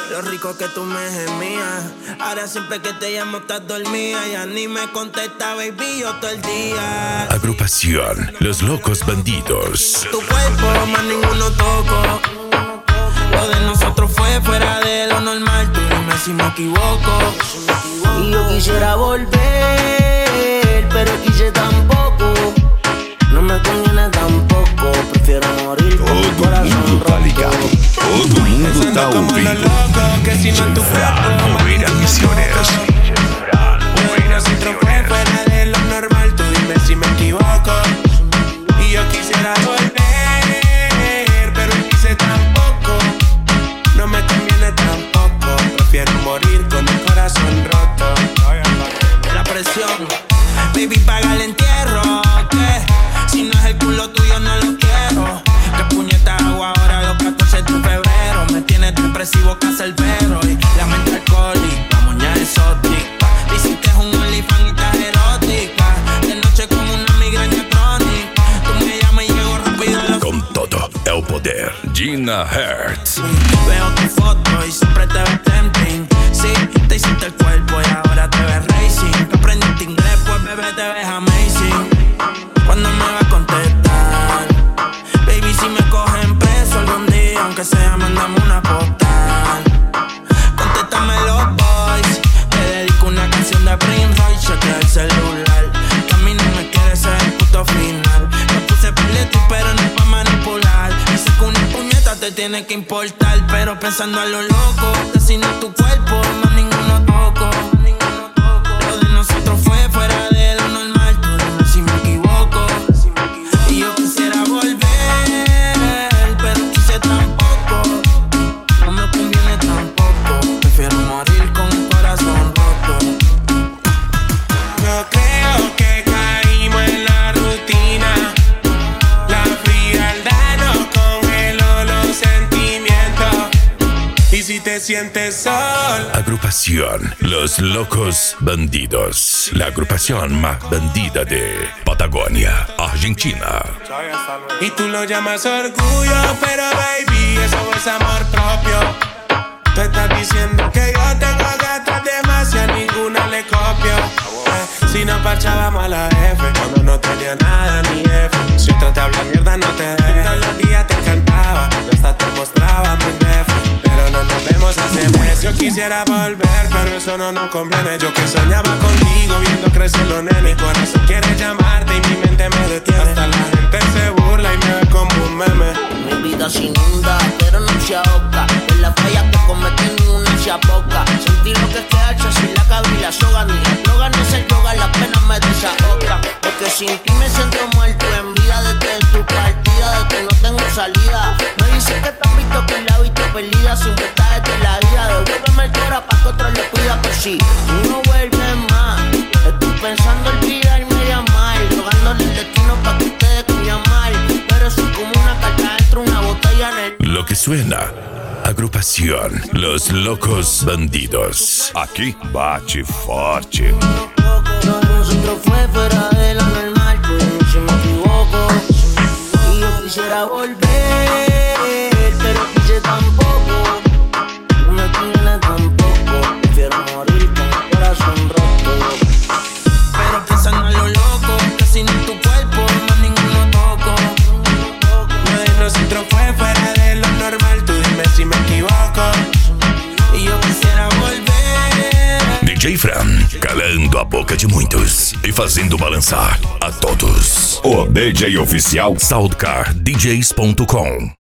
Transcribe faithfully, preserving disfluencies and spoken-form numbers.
Lo rico que tú me gemías. Ahora siempre que te llamo estás dormida. Ya ni me contesta, baby, yo todo el día. Agrupación Los Locos Bandidos. Tu cuerpo más ninguno toco. Lo de nosotros fue fuera de lo normal. Tú dime si me equivoco. Y yo quisiera volver, pero quise tampoco. No me conviene tampoco. Prefiero morir con el corazón roto. Todo mundo está ouvindo. Que si no en tu cuerpo Moreira Misiones. nosotros fue fuera de lo normal. Tú dime si me equivoco. Y yo quisiera volver, pero quise tampoco. No me conviene tampoco. Prefiero morir con el corazón roto. La presión, baby, paga el entierro. ¿Qué? Si no es el culo tuyo, no lo quiero. Que puñeta hago ahora los catorce de febrero. Me tienes depresivo, cancerbero. Y la mente alcohólica, la moña exótica. Dicen que es un olifán y estás erótica. De noche como una migraña crónica. Tú me llamas y llego rápido a la... Con todo el poder, Gina Hertz. Veo tu foto y siempre te ves tempting. Sí, te hiciste el cuerpo y ahora te ves racing. Que aprendiste inglés, pues bebé te ves amazing. ¿Cuándo me va a contestar? Baby, si me cogen preso algún día, aunque sea, mándame una postal. Contéstame los boys. Te dedico una canción de Prince Royce. Chequea el celular. Que a mí no me quiere ser el puto final. Me puse peleto, pero no es pa' manipular. Dice que una puñeta te tiene que importar. Pero pensando a lo loco, que si no es tu cuerpo, más ninguno toco. Lo de nosotros fue fuera de lo normal. Tú dime si me equivoco. Y yo quisiera volver, pero quise tampoco. No me conviene tampoco. Prefiero morir con el corazón roto. No creo que caímos en la rutina. La frialdad nos congeló los sentimientos. Y si te sientes sol, Agrupación Los Locos Bandidos. La agrupación más bandida de Patagonia, Argentina. y tú lo llamas orgullo, pero baby, eso es amor propio. Tú estás diciendo que yo tengo gatas demasiado, ninguna le copio. Eh, si no parchábamos a la F, cuando no tenía nada ni F. Si otra te habla mierda, no te dejes. Todos los días te encantaba, yo hasta te mostraba mi F. Pero no nos vemos hace meses. Yo quisiera volver, pero eso no nos conviene. Yo que soñaba contigo, viendo crecer los nenes. Mi corazón quiere llamarte y mi mente me detiene. Hasta la gente se burla y me ve como un meme. Mi vida se inunda, pero no se ahoga. En la falla que cometí ninguna se apoca. Sentí lo que es quedarse sin la cabra y la soga. Ni la droga ni ese yoga, la pena me desahoga. Porque sin ti me siento muerto en vida. Desde tu partida, desde que no tengo salida. Me dicen que te han visto que la he visto perdida. Sin que estás desde la vida. Devuélveme el cora pa' que otro le cuida. Que si tú no vuelves más, estoy pensando olvidarme y amar. Rogándole el destino pa' que ustedes cuidan mal. Pero soy como una carta dentro de una botella en el... Lo que suena. Agrupación Los Locos Bandidos. Aqui bate forte. Nosotros fue fuera de lo normal, pues si me equivoco. Y yo quisiera volver, pero quise tampoco. No me conviene tampoco. Prefiero morir con el corazón roto. Pero pensando en lo loco, que si no es tu cuerpo, más ninguno toco. Lo de nosotros fue fuera de lo normal. Tú dime si me equivoco. Y yo quisiera volver. D J Fran, calando a boca de muitos e fazendo balançar a todos. O D J oficial Soundcar D Js ponto com.